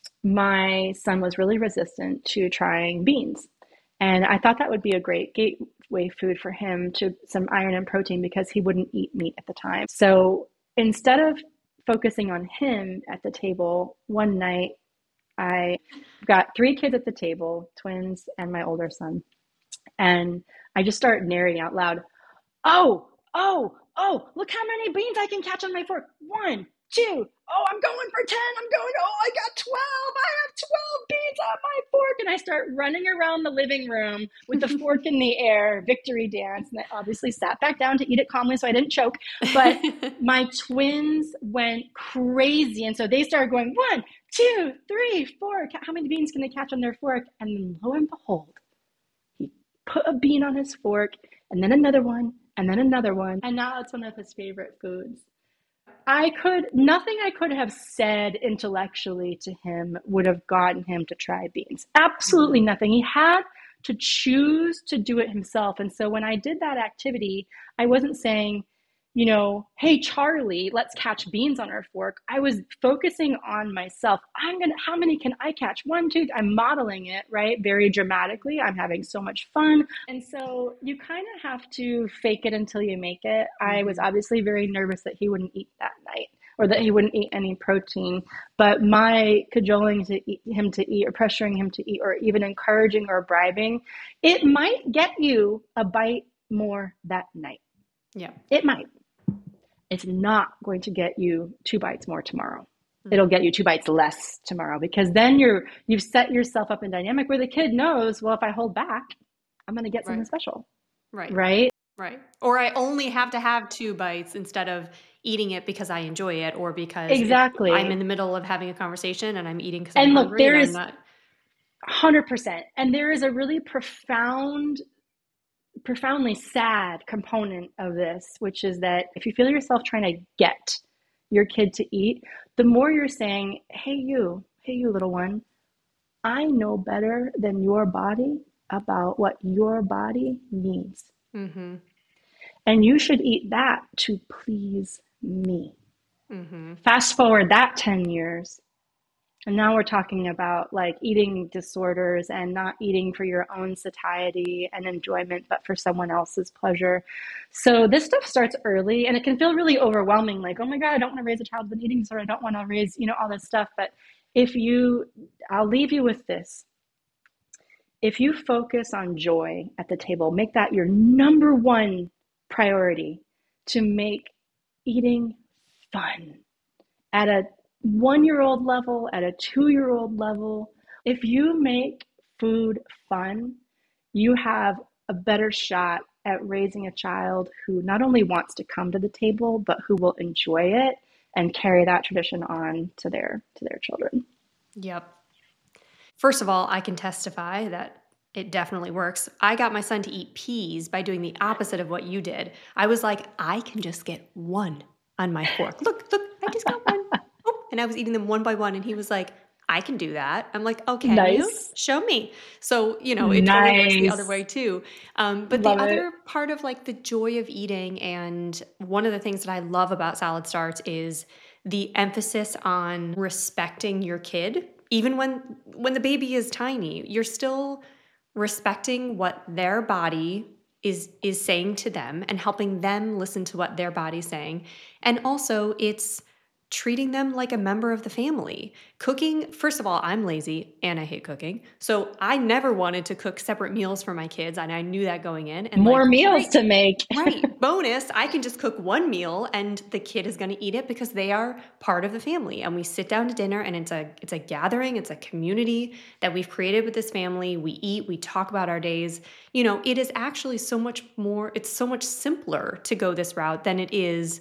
my son was really resistant to trying beans. And I thought that would be a great gateway food for him to some iron and protein because he wouldn't eat meat at the time. So instead of focusing on him at the table, one night I got three kids at the table, twins and my older son. And I just started narrating out loud, oh, oh, oh, look how many beans I can catch on my fork. One, two, oh, I'm going for ten. I'm going, oh, I got twelve. I have twelve beans on my fork. And I start running around the living room with the fork in the air, victory dance. And I obviously sat back down to eat it calmly so I didn't choke. But my twins went crazy. And so they started going, one, two, three, four. How many beans can they catch on their fork? And then lo and behold, he put a bean on his fork and then another one and then another one. And now it's one of his favorite foods. I could, nothing I could have said intellectually to him would have gotten him to try beans. Absolutely nothing. He had to choose to do it himself. And so when I did that activity, I wasn't saying, you know, hey, Charlie, let's catch beans on our fork. I was focusing on myself. I'm going to, how many can I catch? One, two, I'm modeling it, right? Very dramatically. I'm having so much fun. And so you kind of have to fake it until you make it. I was obviously very nervous that he wouldn't eat that night or that he wouldn't eat any protein. But my cajoling to eat, him to eat or pressuring him to eat or even encouraging or bribing, it might get you a bite more that night. Yeah. It might. It's not going to get you two bites more tomorrow. Mm-hmm. It'll get you two bites less tomorrow because then you're, you've set yourself up in dynamic where the kid knows, well, if I hold back, I'm going to get something right. special. Right. Right. Right. Or I only have to have two bites instead of eating it because I enjoy it or because exactly. I'm in the middle of having a conversation and I'm eating because I'm and look, hungry there and is I'm not. one hundred percent. And there is a really profound profoundly sad component of this, which is that if you feel yourself trying to get your kid to eat, the more you're saying, hey, you, hey, you little one, I know better than your body about what your body needs. Mm-hmm. And you should eat that to please me. Mm-hmm. Fast forward that ten years. And now we're talking about like eating disorders and not eating for your own satiety and enjoyment, but for someone else's pleasure. So this stuff starts early and it can feel really overwhelming. Like, oh my God, I don't want to raise a child with an eating disorder. I don't want to raise, you know, all this stuff. But if you, I'll leave you with this. If you focus on joy at the table, make that your number one priority to make eating fun at a one-year-old level, at a two-year-old level. If you make food fun, you have a better shot at raising a child who not only wants to come to the table, but who will enjoy it and carry that tradition on to their to their children. Yep. First of all, I can testify that it definitely works. I got my son to eat peas by doing the opposite of what you did. I was like, I can just get one on my fork. Look, look, I just got one. And I was eating them one by one. And he was like, I can do that. I'm like, oh, can nice. you? Show me. So, you know, it nice. totally works the other way too. Um, but Love the it. other part of like the joy of eating, and one of the things that I love about Salad Starts is the emphasis on respecting your kid. Even when when the baby is tiny, you're still respecting what their body is is saying to them and helping them listen to what their body's saying. And also it's treating them like a member of the family. Cooking, first of all, I'm lazy and I hate cooking. So I never wanted to cook separate meals for my kids, and I knew that going in. And more like, meals right, to make. Right. Bonus, I can just cook one meal and the kid is going to eat it because they are part of the family. And we sit down to dinner and it's a it's a gathering, it's a community that we've created with this family. We eat, we talk about our days. You know, it is actually so much more, it's so much simpler to go this route than it is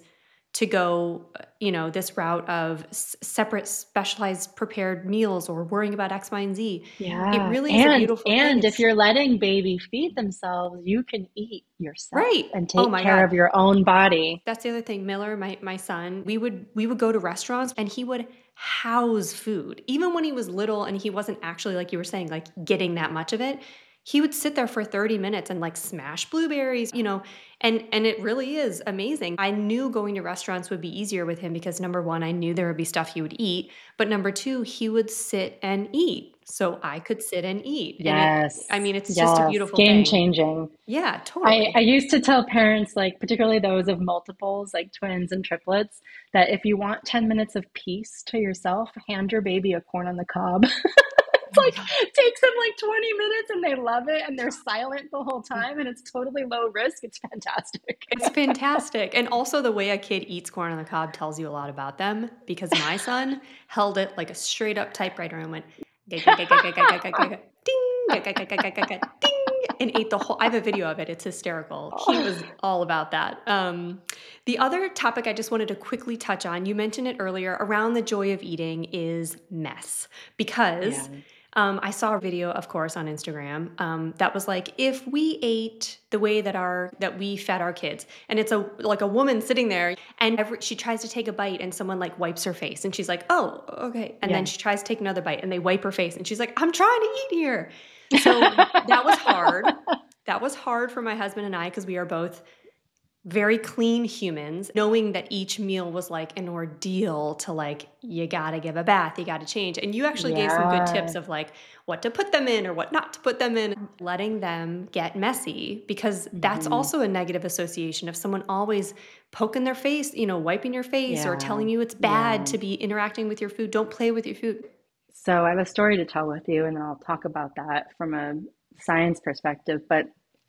to go, you know, this route of s- separate specialized prepared meals or worrying about X, Y, and Z. It Yeah. really is a And beautiful thing. and if It's you're letting baby feed themselves, you can eat yourself right. and Oh take my care God. of your own body. That's the other thing. Miller, my my son, we would we would go to restaurants and he would house food. Even when he was little and he wasn't actually, like you were saying, like getting that much of it, he would sit there for thirty minutes and like smash blueberries, you know, and and it really is amazing. I knew going to restaurants would be easier with him because number one, I knew there would be stuff he would eat, but number two, he would sit and eat. So I could sit and eat. And it I Yes. mean, it's just a Yes. beautiful Game thing. changing. Yeah, I, I totally. used to tell parents, like particularly those of multiples, like twins and triplets, that if you want ten minutes of peace to yourself, hand your baby a corn on the cob. It's Oh my like, God. it takes them like twenty minutes and they love it and they're silent the whole time and it's totally low risk. It's fantastic. It's fantastic. And also the way a kid eats corn on the cob tells you a lot about them because my son held it like a straight up typewriter and went "Ga, ga, ga, ga, ga, ga, ga, ga, ga, ga, ding, ga, ga, ga, ga, ga, ga, ga, ding," and ate the whole I have a video of it. It's hysterical. He was all about that. Um, the other topic I just wanted to quickly touch on, you mentioned it earlier, around the joy of eating is mess. Yeah. Because um, I saw a video, of course, on Instagram um, that was like, if we ate the way that our that we fed our kids, and it's a like a woman sitting there, and every, she tries to take a bite, and someone like wipes her face, and she's like, "Oh, okay," and then Yeah. she tries to take another bite, and they wipe her face, and she's like, "I'm trying to eat here." So that was hard. That was hard for my husband and I because we are both very clean humans, knowing that each meal was like an ordeal to like, you gotta give a bath, you gotta change. And you actually gave some good tips Yeah. of like what to put them in or what not to put them in, letting them get messy, because that's hmm also a negative association of someone always poking their face, you know, wiping your face or Yeah. telling you it's bad Yeah. to be interacting with your food. Don't play with your food. So I have a story to tell with you, and then I'll talk about that from a science perspective. But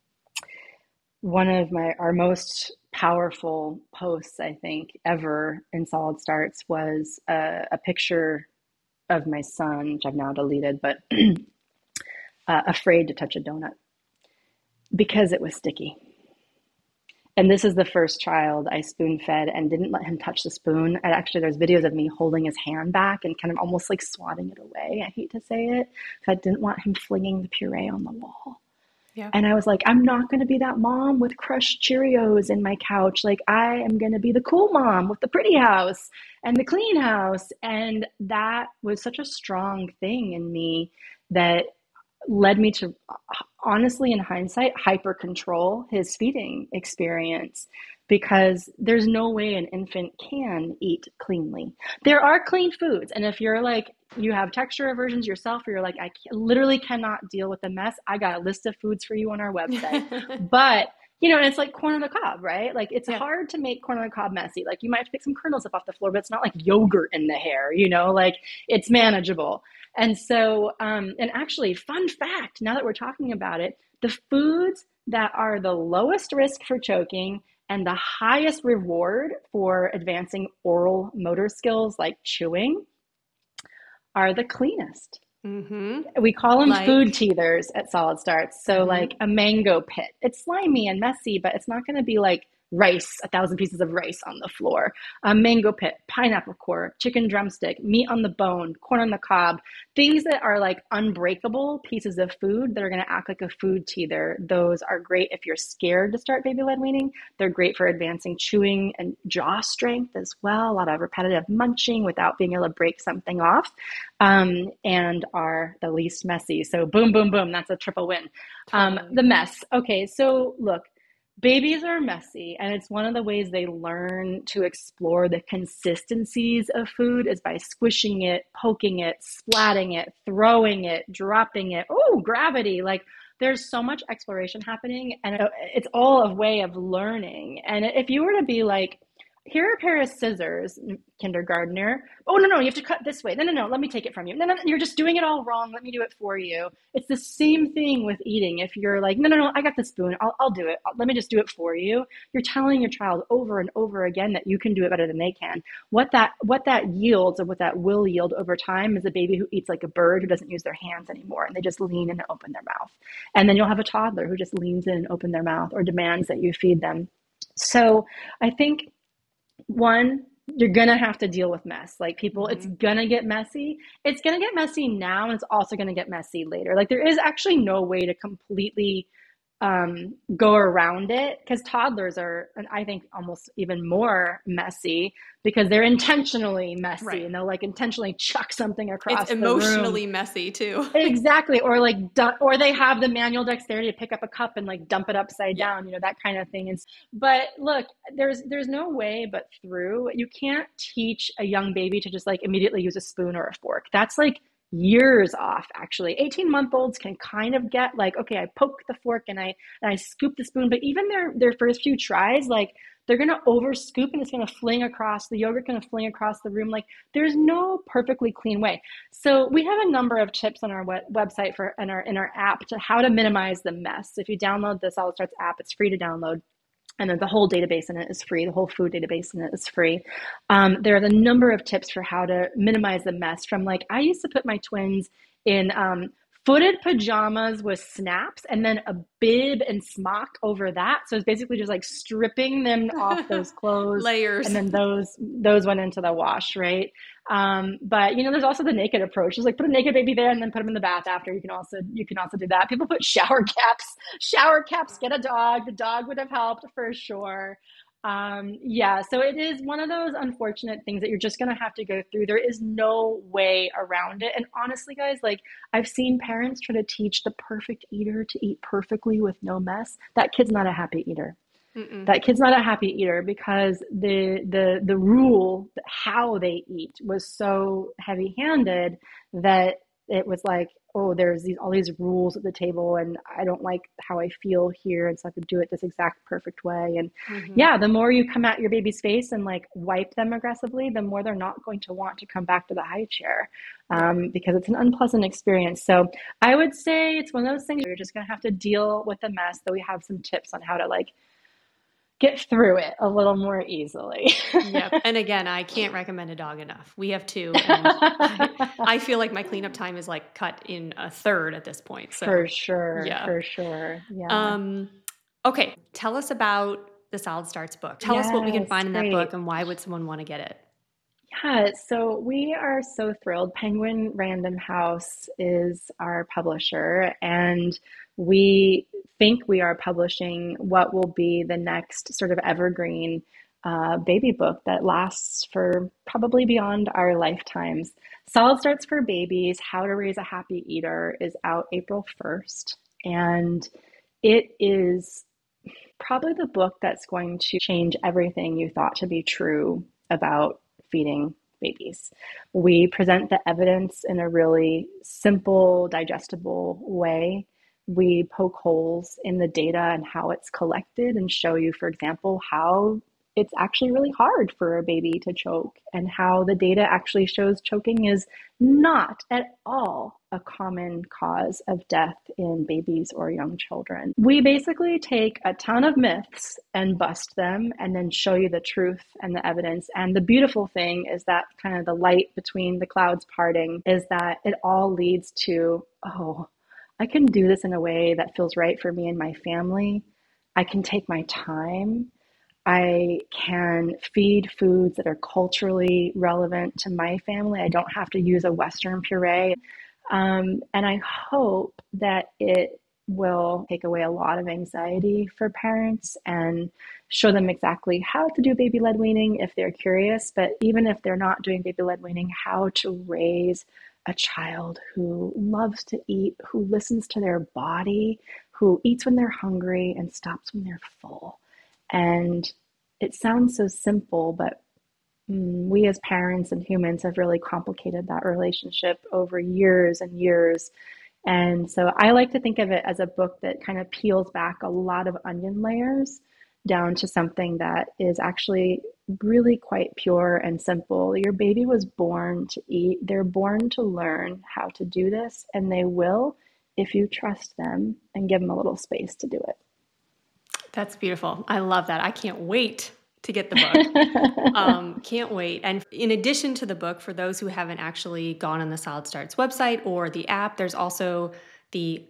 one of my our most powerful posts, I think, ever in Solid Starts was a, a picture of my son, which I've now deleted, but uh, afraid to touch a donut because it was sticky. And this is the first child I spoon fed and didn't let him touch the spoon. And actually, there's videos of me holding his hand back and kind of almost like swatting it away. I hate to say it. I didn't want him flinging the puree on the wall. Yeah. And I was like, I'm not going to be that mom with crushed Cheerios in my couch. Like, I am going to be the cool mom with the pretty house and the clean house. And that was such a strong thing in me that led me to, honestly, in hindsight, hyper control his feeding experience, because there's no way an infant can eat cleanly. There are clean foods. And if you're like, you have texture aversions yourself, or you're like, I literally cannot deal with the mess, I got a list of foods for you on our website. But you know, and it's like corn on the cob, right? Like, it's Yeah. hard to make corn on the cob messy. Like, you might have to pick some kernels up off the floor, but it's not like yogurt in the hair, you know, like, it's manageable. And so, um, and actually, fun fact, now that we're talking about it, the foods that are the lowest risk for choking and the highest reward for advancing oral motor skills like chewing are the cleanest. Mm-hmm. We call them Like- food teethers at Solid Starts. So Mhm. like a mango pit, it's slimy and messy, but it's not going to be like rice, a thousand pieces of rice on the floor. A mango pit, pineapple core, chicken drumstick, meat on the bone, corn on the cob, things that are like unbreakable pieces of food that are going to act like a food teether. Those are great if you're scared to start baby-led weaning. They're great for advancing chewing and jaw strength as well. A lot of repetitive munching without being able to break something off, um, and are the least messy. So boom, boom, boom. That's a triple win. Um, Totally. the mess. Okay, so look. Babies are messy, and it's one of the ways they learn to explore the consistencies of food is by squishing it, poking it, splatting it, throwing it, dropping it. Oh, gravity. Like, there's so much exploration happening, and it's all a way of learning. And if you were to be like, here are a pair of scissors, kindergartner. Oh, no, no, you have to cut this way. No, no, no, let me take it from you. No, no, no, you're just doing it all wrong. Let me do it for you. It's the same thing with eating. If you're like, no, no, no, I got the spoon. I'll, I'll do it. Let me just do it for you. You're telling your child over and over again that you can do it better than they can. What that, what that yields, or what that will yield over time, is a baby who eats like a bird, who doesn't use their hands anymore, and they just lean in and open their mouth. And then you'll have a toddler who just leans in and open their mouth or demands that you feed them. So I think One, you're going to have to deal with mess. Like people, Mhm. it's going to get messy. It's going to get messy now, and it's also going to get messy later. Like there is actually no way to completely um, go around it, because toddlers are, and I think almost even more messy because they're intentionally messy, Right. and they'll like intentionally chuck something across It's the room. emotionally messy too. Exactly. Or like, du- or they have the manual dexterity to pick up a cup and like dump it upside Yeah. down, you know, that kind of thing. And, but look, there's, there's no way but through. You can't teach a young baby to just like immediately use a spoon or a fork. That's like years off, actually. eighteen month olds can kind of get like, okay, I poke the fork and I, and I scoop the spoon, but even their, their first few tries, like they're going to over scoop and it's going to fling across, the yogurt going to fling across the room. Like there's no perfectly clean way. So we have a number of tips on our web- website for in our in our app to how to minimize the mess. If you download the Solid Starts app, it's free to download. And then the whole database in it is free. The whole food database in it is free. Um, there are a number of tips for how to minimize the mess from like, I used to put my twins in um, footed pajamas with snaps and then a bib and smock over that. So it's basically just like stripping them off those clothes. Layers. And then those, those went into the wash, right? Um, but you know, there's also the naked approach. Just like put a naked baby there and then put them in the bath after. You can also, you can also do that. People put shower caps, shower caps, get a dog. The dog would have helped for sure. Um, yeah, so it is one of those unfortunate things that you're just going to have to go through. There is no way around it. And honestly, guys, like I've seen parents try to teach the perfect eater to eat perfectly with no mess. That kid's not a happy eater. Mm-mm. That kid's not a happy eater because the the the rule, how they eat, was so heavy-handed that it was like, oh, there's these all these rules at the table, and I don't like how I feel here, and so I have to do it this exact perfect way. And mm-hmm. yeah, the more you come at your baby's face and like wipe them aggressively, the more they're not going to want to come back to the high chair, um, because it's an unpleasant experience. So I would say it's one of those things where you're just going to have to deal with the mess. Though we have some tips on how to like get through it a little more easily. Yep. And again, I can't recommend a dog enough. We have two. And I, I feel like my cleanup time is like cut in a third at this point. So, for sure. Yeah. For sure. Yeah. Um, okay. Tell us about the Solid Starts book. Tell yes, us what we can find in great. that book and why would someone want to get it? Yeah, so we are so thrilled. Penguin Random House is our publisher, and we think we are publishing what will be the next sort of evergreen uh, baby book that lasts for probably beyond our lifetimes. Solid Starts for Babies, How to Raise a Happy Eater is out April first, and it is probably the book that's going to change everything you thought to be true about feeding babies. We present the evidence in a really simple, digestible way. We poke holes in the data and how it's collected and show you, for example, how it's actually really hard for a baby to choke and how the data actually shows choking is not at all a common cause of death in babies or young children. We basically take a ton of myths and bust them and then show you the truth and the evidence. And the beautiful thing is that kind of the light between the clouds parting is that it all leads to, oh, I can do this in a way that feels right for me and my family. I can take my time. I can feed foods that are culturally relevant to my family. I don't have to use a Western puree. Um, and I hope that it will take away a lot of anxiety for parents and show them exactly how to do baby-led weaning if they're curious. But even if they're not doing baby-led weaning, how to raise a child who loves to eat, who listens to their body, who eats when they're hungry and stops when they're full. And it sounds so simple, but mm, we as parents and humans have really complicated that relationship over years and years. And so I like to think of it as a book that kind of peels back a lot of onion layers down to something that is actually really quite pure and simple. Your baby was born to eat. They're born to learn how to do this, and they will if you trust them and give them a little space to do it. That's beautiful. I love that. I can't wait to get the book. um, can't wait. And in addition to the book, for those who haven't actually gone on the Solid Starts website or the app, there's also the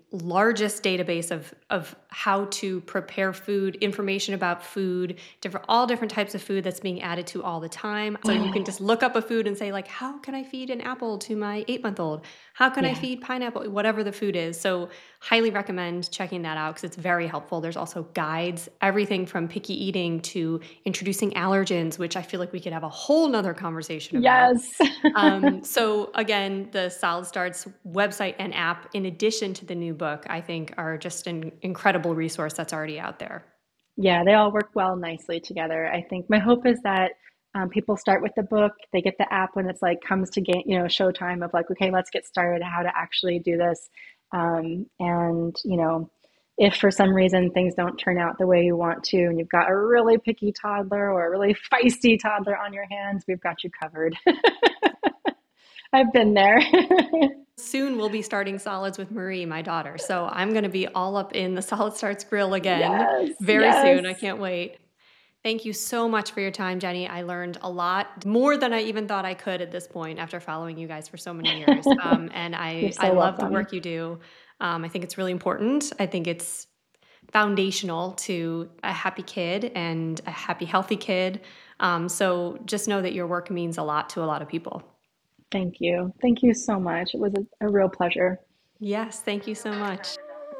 largest database of of how to prepare food, information about food, different all different types of food that's being added to all the time. So you can just look up a food and say like, how can I feed an apple to my eight-month-old? How can I Yeah. feed pineapple? Whatever the food is. So highly recommend checking that out because it's very helpful. There's also guides, everything from picky eating to introducing allergens, which I feel like we could have a whole nother conversation about. Yes. Um, so again, the Solid Starts website and app, in addition to the new book, I think are just an incredible resource that's already out there. Yeah, they all work well nicely together. I think my hope is that um, people start with the book, they get the app when it's like comes to game, you know, showtime of like, okay, let's get started, how to actually do this. Um, and, you know, if for some reason things don't turn out the way you want to, and you've got a really picky toddler or a really feisty toddler on your hands, we've got you covered. I've been there. Soon we'll be starting solids with Marie, my daughter. So I'm going to be all up in the Solid Starts grill again Yes, very yes. soon. I can't wait. Thank you so much for your time, Jenny. I learned a lot, more than I even thought I could at this point after following you guys for so many years. Um, and I, You're so I love the welcome. work you do. Um, I think it's really important. I think it's foundational to a happy kid and a happy, healthy kid. Um, so just know that your work means a lot to a lot of people. Thank you. Thank you so much. It was a, a real pleasure. Yes, thank you so much.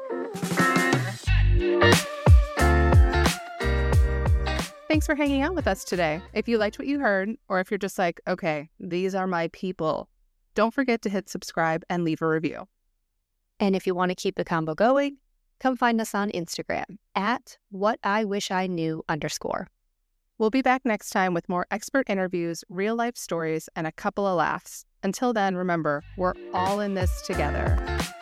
Thanks for hanging out with us today. If you liked what you heard, or if you're just like, okay, these are my people, don't forget to hit subscribe and leave a review. And if you want to keep the combo going, come find us on Instagram at whatiwishiknew underscore. We'll be back next time with more expert interviews, real life stories, and a couple of laughs. Until then, remember, we're all in this together.